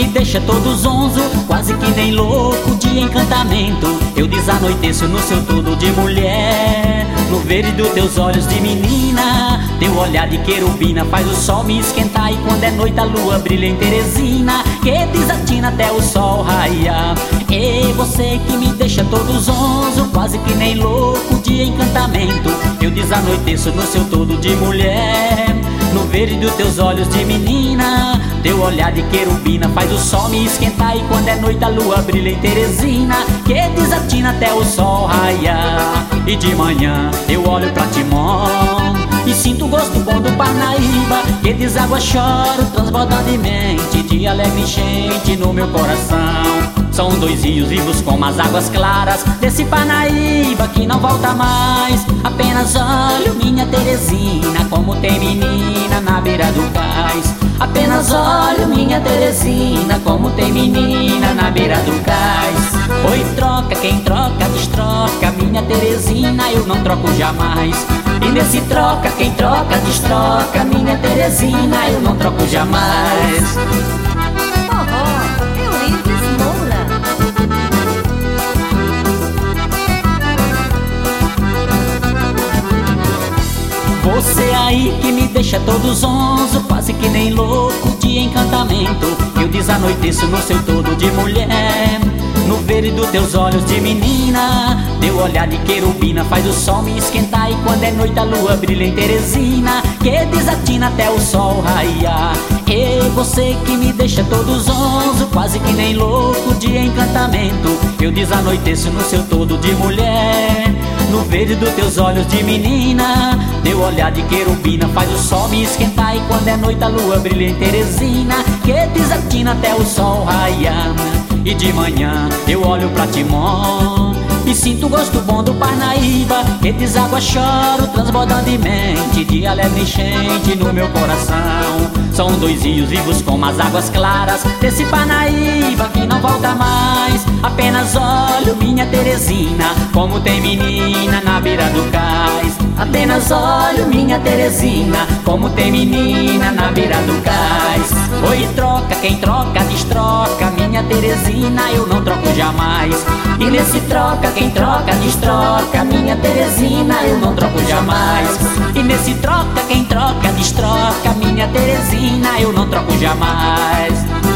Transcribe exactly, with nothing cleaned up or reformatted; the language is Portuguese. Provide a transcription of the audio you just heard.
me deixa todo zonzo, quase que nem louco de encantamento. Eu desanoiteço no seu todo de mulher, no verde dos teus olhos de menina. Teu olhar de querubina faz o sol me esquentar, e quando é noite a lua brilha em Teresina, que desatina até o sol raiar. E você que me deixa todo zonzo, quase que nem louco de encantamento. Eu desanoiteço no seu todo de mulher, no verde dos teus olhos de menina. Teu olhar de querubina faz o sol me esquentar, e quando é noite a lua brilha em Teresina, que desatina até o sol raiar. E de manhã eu olho pra Timon e sinto o gosto bom do Parnaíba, que deságua, choro transbordantemente de alegre enchente no meu coração. São dois rios vivos como as águas claras desse Parnaíba que não volta mais. Apenas olho minha Teresina, como tem menina na beira do cais. Apenas olho minha Teresina, como tem menina na beira do cais. Oi, troca, quem troca, destroca minha Teresina, eu não troco jamais. E nesse troca, quem troca, destroca minha Teresina, eu não troco jamais. Você aí que me deixa todo zonzo, quase que nem louco de encantamento. Eu desanoiteço no seu todo de mulher, no verde dos teus olhos de menina. Teu olhar de querubina faz o sol me esquentar, e quando é noite a lua brilha em Teresina, que desatina até o sol raiar. E você que me deixa todo zonzo, quase que nem louco de encantamento. Eu desanoiteço no seu todo de mulher, no verde dos teus olhos de menina. Teu olhar de querubina faz o sol me esquentar, e quando é noite a lua brilha em Teresina, que desatina até o sol raiar. E de manhã eu olho pra Timon e sinto o gosto bom do Parnaíba, que deságua, choro transbordantemente de alegre enchente no meu coração. São dois rios vivos como as águas claras desse Parnaíba que não volta mais. Apenas olho minha Teresina, como tem menina na beira do cais. Apenas olho minha Teresina, como tem menina na beira do cais. Oi, troca, quem troca, destroca minha Teresina, eu não troco jamais. E nesse troca, quem troca, destroca minha Teresina, eu não troco jamais. E nesse troca, quem troca, destroca minha Teresina, eu não troco jamais.